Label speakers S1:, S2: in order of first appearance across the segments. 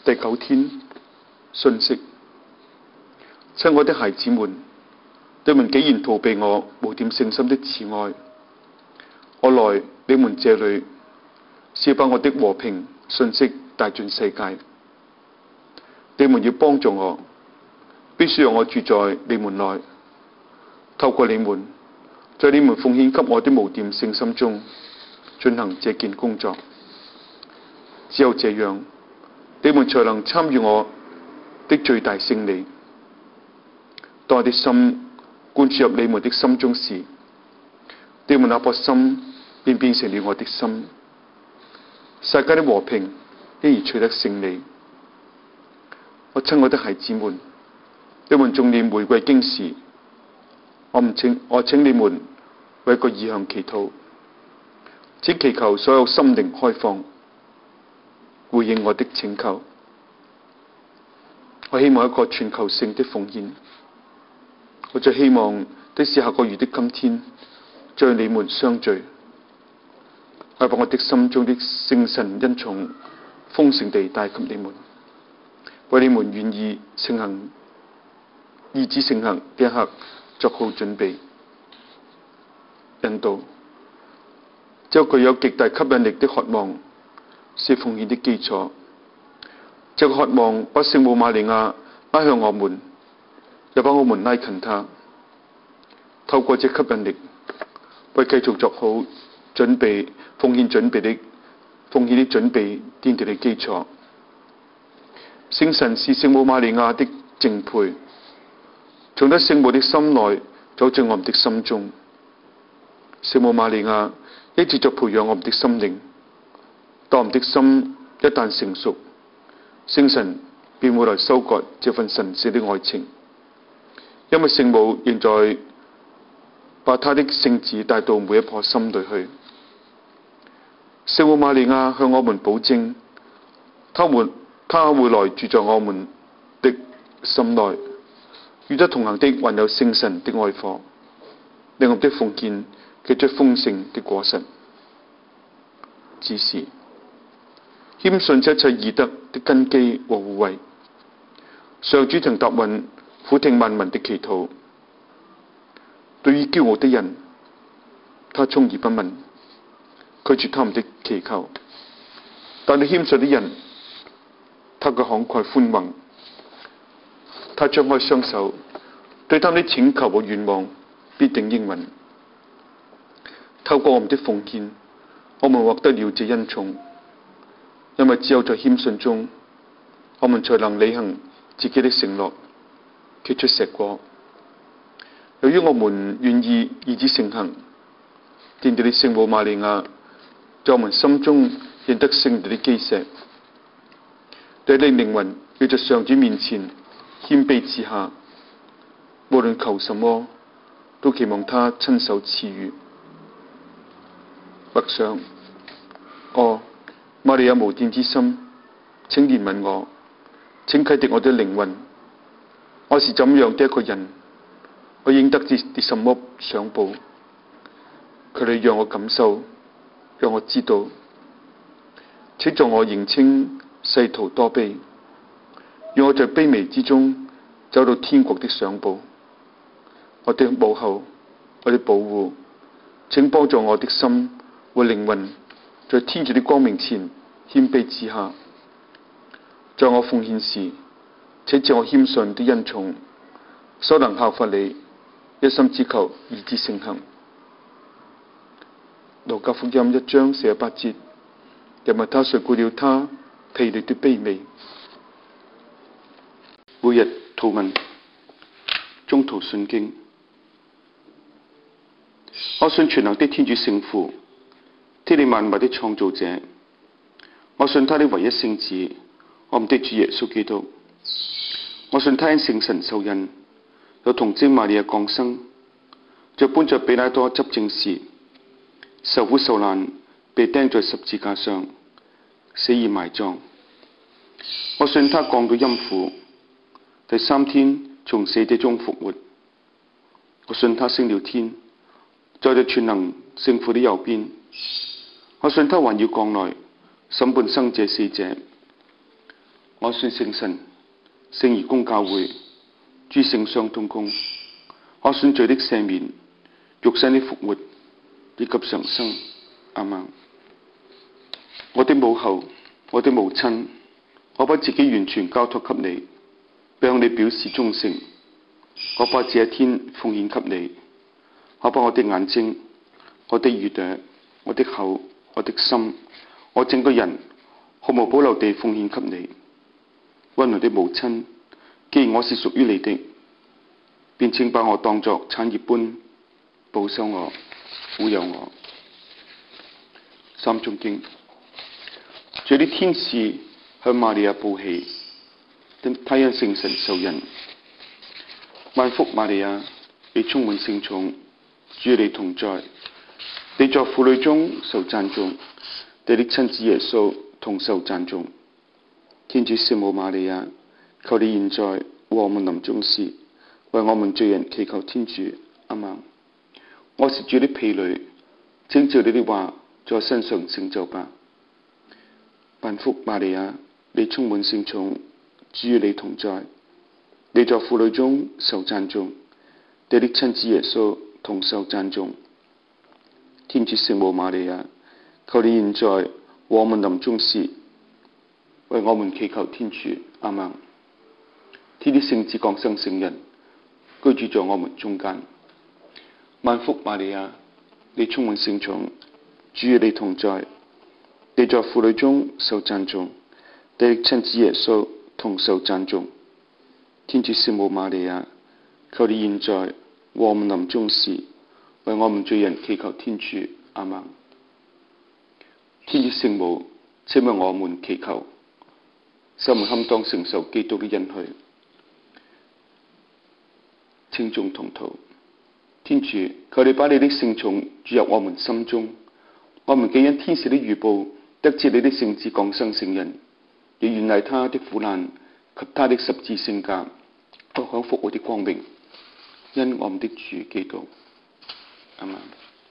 S1: 第9天，信息。親愛的孩子們，你們既然逃避我無點聖心的慈愛，我來你們這裏，是把我的和平信息帶進世界。你們要幫助我，必須讓我住在你們內，透過你們，在你們奉獻給我的無點聖心中進行這件工作。只有這樣，你們才能參與我的最大勝利。當我的心灌注入你們的心中時，你們那顆心便變成了我的心，世界的和平因而取得勝利。我親愛的孩子們，你們誦念玫瑰經時，我請你們為一個意向祈禱，只祈求所有心靈開放，回應我的請求。我希望一個全球性的奉獻。我最希望的是下個月的今天，將你們相聚，我把我的心中的聖神恩寵豐盛地帶給你們，為你們願意聖行意志聖行這一刻作好準備。引導，這具有極大吸引力的渴望是奉獻的基礎。這個渴望把聖母瑪利亞拉向我們，又把我們拉近他。透過這吸引力，為繼續做好準備、奉獻的準備奠定的基礎。聖神是聖母瑪利亞的淨配，從得聖母的心內走進我們的心中。聖母瑪利亞一直在培養我們的心靈，當我們的心一旦成熟，聖神便會來收割這份神聖的愛情。因為聖母仍在把她的聖子帶到每一顆心裏去。聖母瑪利亞向我們保證，她會來住在我們的心內，與她同行的還有聖神的愛火，令我們的奉獻結出豐盛的果實。只是謙遜這一切義德的根基和護衛。上主曾答允俯聽萬民的祈禱。對於驕傲的人，他充耳不聞，拒絕他們的祈求；但對謙遜的人，他嘅慷慨寬宏。他張開雙手，對他們的請求和願望必定應允。透過我們的奉獻，我們獲得了這恩寵，因為只有在謙遜中，我們才能履行自己的承諾，結出碩果。由於我們願意意志誠行，奠定的聖母瑪利亞在我們心中認得聖靈的基石，對你靈魂要在上主面前謙卑之下，無論求什麼都期望他親手賜予。默想，瑪利亞無玷之心，請憐憫我，請啟迪我的靈魂。我是怎樣的一個人？我應得啲什麼賞報？求你讓我感受，讓我知道。請助我認清世途多悲，讓我在卑微之中走到天國的賞報。我的母后，我的保護，請幫助我的心和靈魂在天主的光明前謙卑之下。在我奉獻時，請賜我謙遜的恩寵，所能效法你，一心只求義之聖行。路加福音1章48節，因為他垂顧了他疲累的卑微。每日禱文，中途信經。我信全能的天主聖父，天地萬物的創造者。我信他的唯一聖子，我們的主耶穌基督。我信他因聖神受孕，有童貞瑪利亞降生，在本着彼拉多執政時，受苦受難，被釘在十字架上，死而埋葬。我信他降到陰府，第3天從死者中復活。我信他升了天，在全能聖父的右邊。我信他還要降來審判生者死者。 我信聖神、聖義公教會、諸聖相通功。我信罪的赦免、肉身的復活以及常生。阿們。我的母後，我的母親，我把自己完全交託給你，並向你表示忠誠。我把這一天奉獻給你，我把我的眼睛、我的耳朵、我的口、我的心、我整個人毫無保留地奉獻給你。溫柔的母親，既然我是屬於你的，便請把我當作產業般保守我、撫養我。三誦經。這啲天使向瑪利亞報喜，他因聖神受孕。萬福瑪利亞，你充滿聖寵，主與你同在，你在婦女中受讚頌，你的親子耶穌同受讚頌。天主聖母瑪利亞，求你現在和我們臨終時，為我們罪人祈求天主。阿們。我是主的婢女，請照你的話在我身上成就吧。萬福瑪利亞，你充滿聖寵，主與你同在，你在婦女中受讚頌，你的親子耶穌同受讚頌。天主聖母瑪利亞，求你現在和我們臨終時，為我們祈求天主。阿們。天主聖子降生聖人，居住在我們中間。萬福瑪利亞，你充滿聖寵，主與你同在，你在婦女中受讚頌，你的親子耶穌同受讚頌。天主聖母瑪利亞，求你現在和我們臨終時，為我們罪人祈求天主。阿們。天主聖母，請為我們祈求，使我們堪當承受基督的恩許。請眾同禱。天主，求你把你的聖寵注入我們心中，我們既因天使的預報得知你的聖子降生聖人，亦願賴他的苦難及他的十字聖架，得享復活的光榮。因我們的主基督。阿們。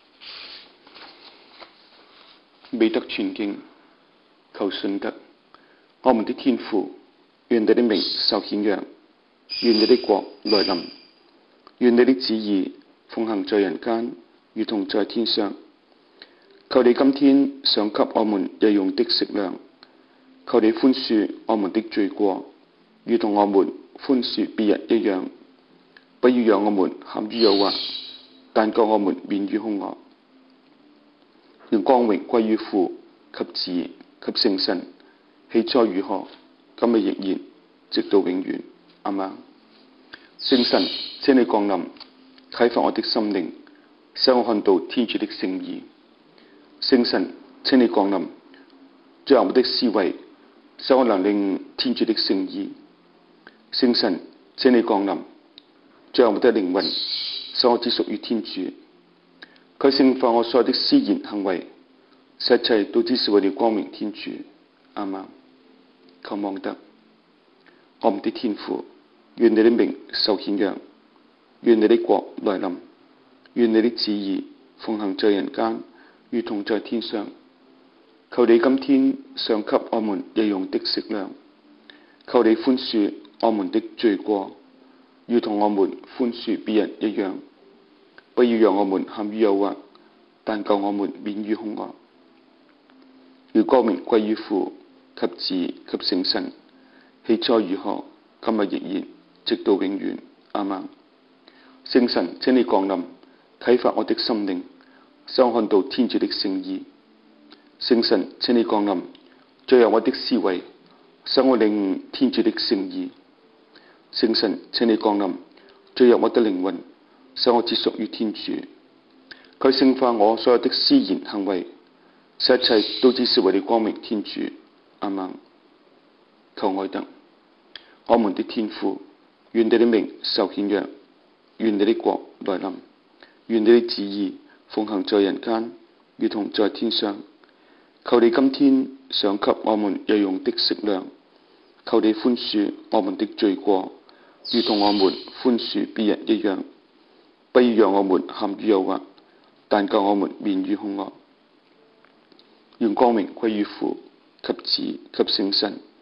S1: 美德傳經，求信德。我們的天父，願你的名受顯揚，願你的國來臨，願你的旨意奉行在人間，如同在天上。求你今天賞給我們日用的食糧，求你寬恕我們的罪過，如同我們寬恕別人一樣，不要讓我們陷於誘惑，但救我們免於兇惡。願光榮歸於父及子及聖神，起初如何，今日亦然，直到永遠。阿們。聖神，請你降臨，啟發我的心靈，使我看到天主的聖義。聖神，請你降臨，進入我的思維，使我能領天主的聖意。聖神，請你降臨，進入我的靈魂，使我只屬於天主。佢聖化我所有的思言行為，使一切都只是為了光明天主。阿們。求望德。我們的天父，願你的名受顯揚，願你的國來臨，願你的旨意奉行在人間，如同在天上。求你今天賞給我們日用的食糧，求你寬恕我們的罪過，如同我們寬恕別人一樣，不要讓我們陷於誘惑，但救我們免於兇惡。願光榮歸於父及子及聖神，起初如何，今日亦然，直到永遠。阿們。聖神，請你降臨，啟發我的心靈，使我看到天主的聖義。聖神，請你降臨，進入我的思維，使我領悟天主的聖義。聖神，請你降臨，進入我的靈魂，使我只屬於天主。佢聖化我所有的思言行為，使一切都只是為了光明天主。阿們。求愛德。我們的天父，願你的名受顯揚，願你的國來臨，願你的旨意奉行在人間，如同在天上。求你今天賞給我們日用的食糧，求你寬恕我們的罪過，如同我們寬恕別人一樣，不要讓我們陷於誘惑，但救我們免於兇惡。願光榮歸於父及子及聖神，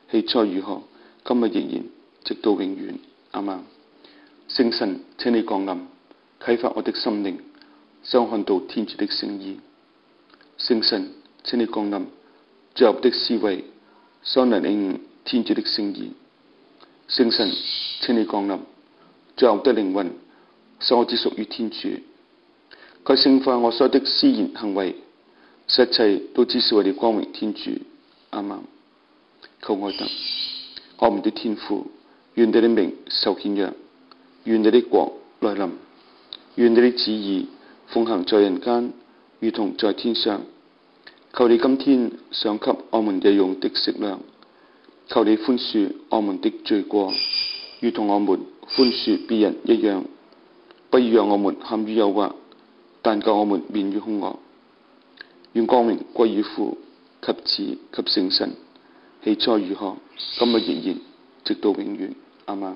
S1: 起初如何，今日亦然，直到永遠。阿們。聖神，請你降臨，啟發我的心靈，使我看到天主的聖意。聖神，請你降臨，進入我的思維，使我能領悟天主的聖意。聖神，請你降臨，進入我的靈魂，使我只屬於天主。佢聖化我所有的思言行為，使一切都只是為了光榮天主。阿們。求愛德，我們的天父，願你的名受顯揚，願你的國來臨，願你的旨意奉行在人間，如同在天上。求你今天賞給我們日用的食糧，求你寬恕我們的罪過，如同我們寬恕別人一樣。不要讓我們陷於誘惑，但救我們免於兇惡。願光榮歸於父及子及聖神，起初如何，今日亦然，直到永遠。阿們。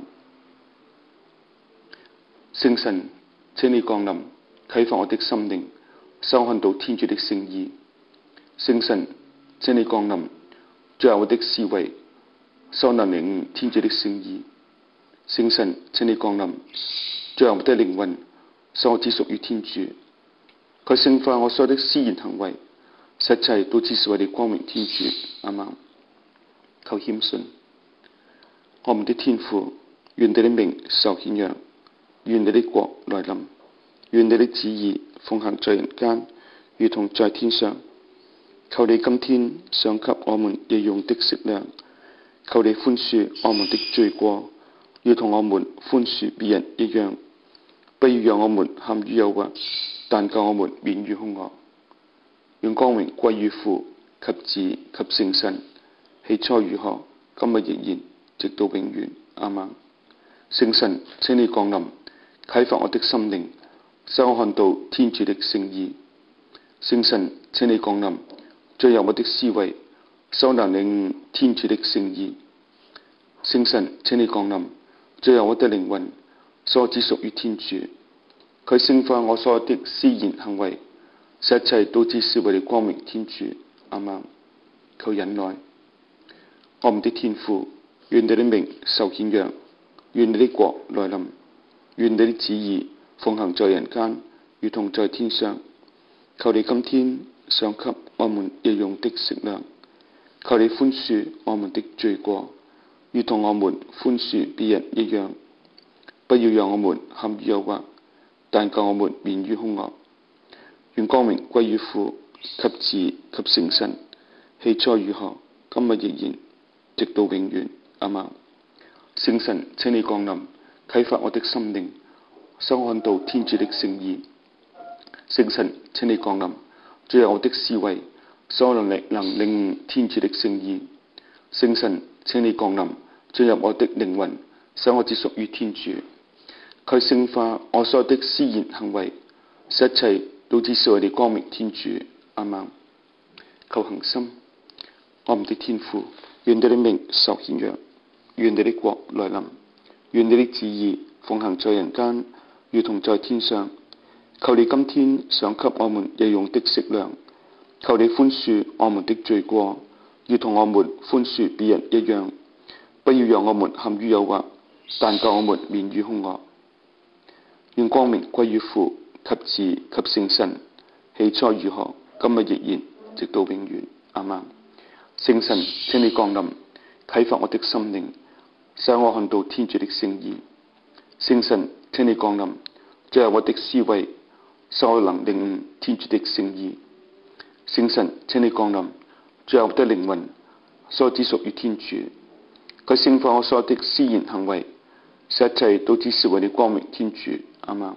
S1: 聖神，請你降臨，啟發我的心靈，使我看到天主的聖意。聖神，請你降臨，進入我的思維，使我能領悟天主的聖意。聖神，請你降臨，進入我的靈魂，使我只屬於天主。佢聖化我所有的思言行為，使一切都只是為了光榮天主。阿們。求謙遜，我們的天父，願你的名受顯揚，願你的國來臨，願你的旨意奉行在人間，如同在天上。求你今天賞給我們日用的食糧，求你寬恕我們的罪過，如同我們寬恕別人一樣。不要讓我們陷於誘惑，但救我們免於兇惡。願光榮歸於父及子及聖神，起初如何，今日亦然，直到永遠。阿們。聖神，請你降臨，啟發我的心靈，使我看到天主的聖意。聖神，請你降臨，進入我的思維，使我能領悟天主的聖意。聖神，請你降臨，進入我的靈魂，使我只屬於天主。佢聖化我所有的思言行為，使一切都只是為了光榮天主。阿們。求忍耐，我們的天父，願你的名受顯揚，願你的國來臨，願你的旨意奉行在人間，如同在天上。求你今天賞給我們日用的食糧，求你寬恕我們的罪過，如同我們寬恕別人一樣。不要讓我們陷於誘惑，但救我們免於兇惡。願光榮歸於父及子及聖神，起初如何，今日亦然，直到永遠。阿們。聖神，請你降臨，啟發我的心靈，使我看到天主的聖意。聖神，請你降臨，進入我的思維，使我能領悟天主的聖意。聖神，請你降臨，進入我的靈魂，使我只屬於天主。佢聖化我所有的思言行為，使一切都只是為了光榮天主。阿們。求恒心，我們的天父，願你的名受顯揚，願你的國來臨，願你的旨意奉行在人間，如同在天上。求你今天賞給我們日用的食糧，求你寬恕我們的罪過，如同我們寬恕別人一樣。不要讓我們陷於誘惑，但救我們免於兇惡。願光榮歸於父及子及聖神，起初如何，今日亦然，直到永遠。阿們。聖神，請你降臨，啟發我的心靈，使我看到天主的聖意。聖神，請你降臨，進入我的思維，使我能領悟天主的聖意。聖神，請你降臨，進入我的靈魂，使我只屬於天主。佢聖化我所有的思言行為，使一切都只是為了光榮天主。阿們。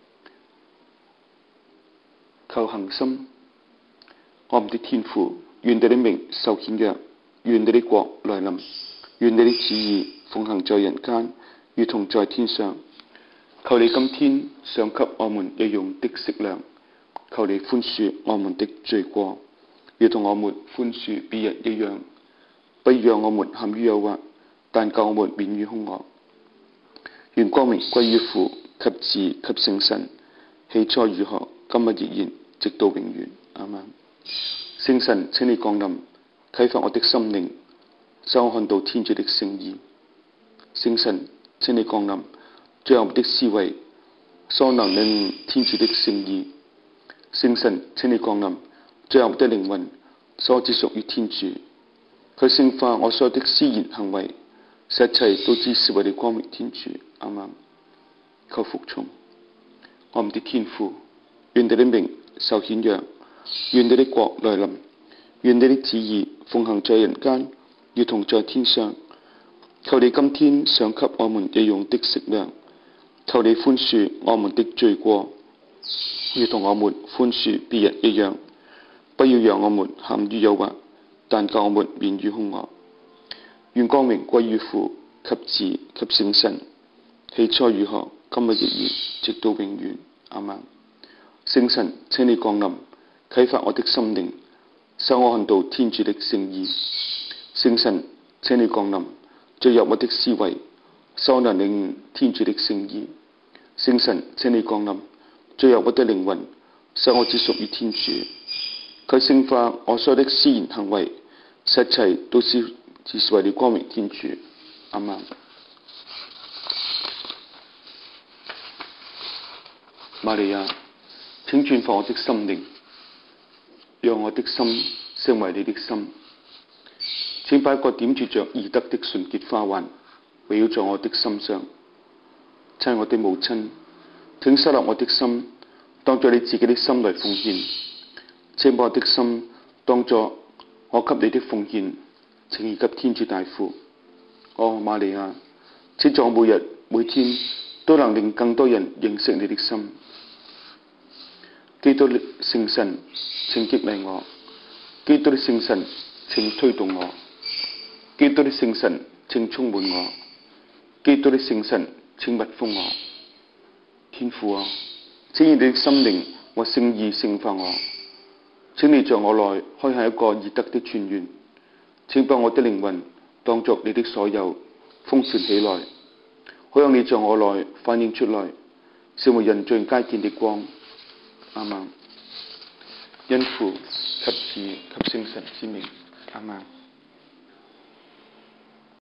S1: 求恒心，我們的天父，願你的名受顯揚，願你的國來臨，願你的旨意奉行在人間，如同在天上。求你今天賞給我們日用的食糧，求你寬恕我們的罪過，如同我們寬恕別人一樣。不要讓我們陷於誘惑，但救我們免於兇惡。願光榮歸於父及子及聖神，起初如何，今日亦然，直到永遠。阿們。聖神，請你降臨，啟發我的心靈，
S2: 使我看到天主的聖意。聖神，請你降臨，進入我的思維，使我能領悟天主的聖意。聖神，請你降臨，進入我的靈魂，使我只屬於天主。佢聖化我所有的思言行為，使一切都只是為了光榮天主。阿們。求服從。我們的天父，願你的名受顯揚，願你的國來臨，願你的旨意奉行在人間，如同在天上。求你今天賞給我們日用的食糧，求你寬恕我們的罪過，如同我們寬恕別人一樣。不要讓我們陷於誘惑，但救我們免於兇惡。願光榮歸於父及子及聖神，起初如何，今日亦然，直到永遠。阿們。聖神，請你降臨，啟發我的心靈，使我看到天主的聖意。聖神，請你降臨，進入我的思維，使我能領悟天主的聖意。聖神，請你降臨，進入我的靈魂，使我只屬於天主。佢聖化我所有的思言行為，使一切都只是為了光榮天主。阿們。瑪利亞，請轉化我的心靈，讓我的心成為你的心。請把一個點綴着義德的純潔花環圍繞在我的心上。親愛我的母親，請收納我的心，當作你自己的心來奉獻。請把我的心當作我給你的奉獻，請移給天主大父。哦，瑪利亞，請在我每日每天都能令更多人認識你的心。基督的聖神，請激勵我；基督的聖神，請推動我；基督的聖神，請充滿我；基督的聖神，請密封我。天父啊，請以你的心靈和聖意聖化我，請你在我內開下一個義德的泉源，請把我的靈魂當作你的所有，豐盛起來，好讓你在我內反映出來，成為人盡皆見的光。阿們。因父及子及聖神之名。阿們。